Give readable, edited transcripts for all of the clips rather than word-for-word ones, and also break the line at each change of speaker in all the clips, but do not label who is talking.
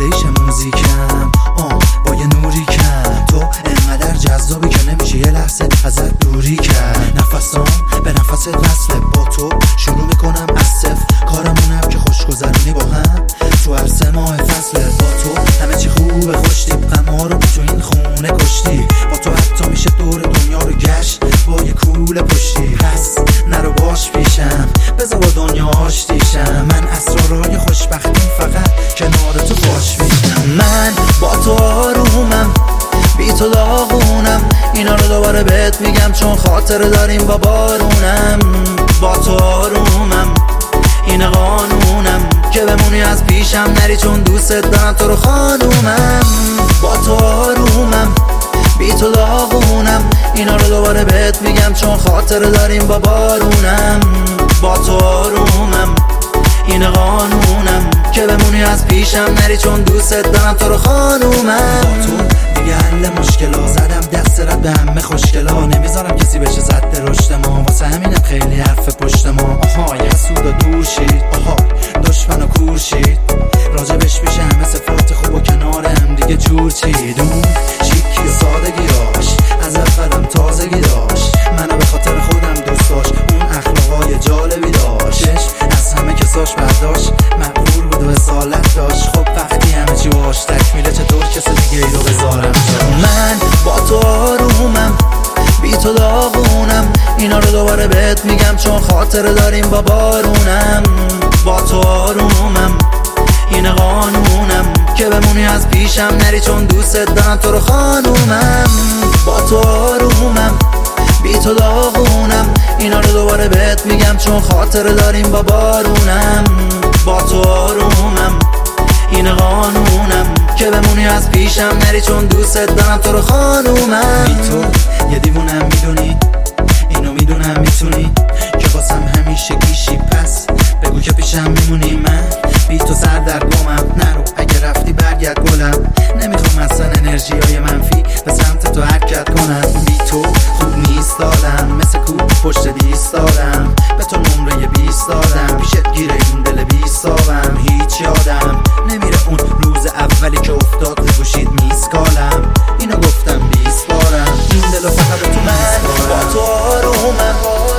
ریلیش موزیکم با یه نوری کم. تو انقدر جذابی که نمیشه یه لحظه ازت دوری کرد. نفسام به نفست وصله، با تو شروع میکنم از صفر. کارمونم که خوش گذرونی با هم تو هر 3 ماه فصله. با تو همه چی خوبه، خوشتی غم‌ها رو تو این خونه کشتی. با تو حتی میشه دور دنیا رو گشت با یه کوله پشتی. پس نرو باش پیشم، بذار با دنیا آشتیشم. من اسرارای خوشبختیم فقط کنار تو باش میشم. من با تو آرومم، بی تو داغونم. اینا رو دوباره بهت میگم چون خاطره داریم با بارونم. با تو آرومم، این قانونم که بمونی از پیشم نری چون دوست دارم تو رو خانومم. با تو آرومم، بی تو داغونم. اینا رو دوباره بهت میگم چون خاطره داریم با بارونم. با تو آرومم، این قانونم که بمونی از پیشم نری چون دوست دارم تو رو خانومم. با تو دیگه حل مشکلا، زدم دست رد به همه خوشگلا. نمیذارم کسی بشه زد رشد ما، واسه همینم خیلی حرف پشت ما. آهای حسود و دور شید، آهای دشمن و کور شید. راجبش میشه همه صفات خوب و کنار هم دیگه جور چید. اون شیکی و سادگیاش از اولم تازگی داشت. منو به خاطر خودم دوست داشت، اون اخلاقای جالبی داشت. از همه کساش برداشت، مقبول بود و اصالت داشت. خب وقتی همه چی باش تکمیله، چطور کسی دیگه ای رو بذارم جاش. من با تو آرومم، بی تو داغونم. اینا رو دوباره بهت میگم چون خاطره داریم با بارونم. با تو آرومم، این قانونم که بمونی از پیشم نری چون دوست دارم تو رو خانومم. با تو آرومم، بی تو داغونم. اینا رو دوباره بهت میگم چون خاطره داریم با بارونم. با تو آرومم، این قانونم که بمونی از پیشم نری چون دوست دارم تو رو خانومم. بی تو یه دیوونم میدونی، اینو میدونم میتونی که واسم همیشه گیشی. پس بگو که پیشم میمونی. من بی تو سر در گمم، نرو اگه رفتی برگرد گلم. نمیخوام اصلا انرژی های منفی به سمت تو حرکت کنم. بی تو خوب نیست دادم، مثل کوب پشت دیست دادم. به تو نمره 20 دادم، پیشت گیره این دل 20 دادم. هیچ یادم نمیره اون روز اولی که افتاد رو گوشید میسکالم. اینو گفتم 20 بارم، این دلو فقط تو من. با تو آرومم،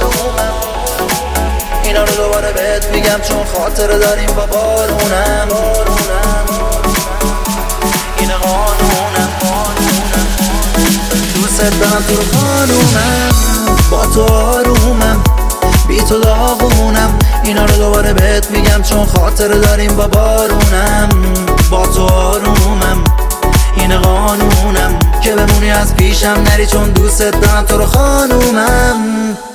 اینا رو دوباره بهت میگم چون خاطره داریم با بارونم. این قانونم، دوست دارم تو رو خانومم. با تو آرومم، بی تو داغونم. اینا رو دوباره بهت میگم چون خاطره داریم با بارونم. با تو آرومم، این قانونم که بمونی از پیشم نری چون دوست دارم تو رو خانومم.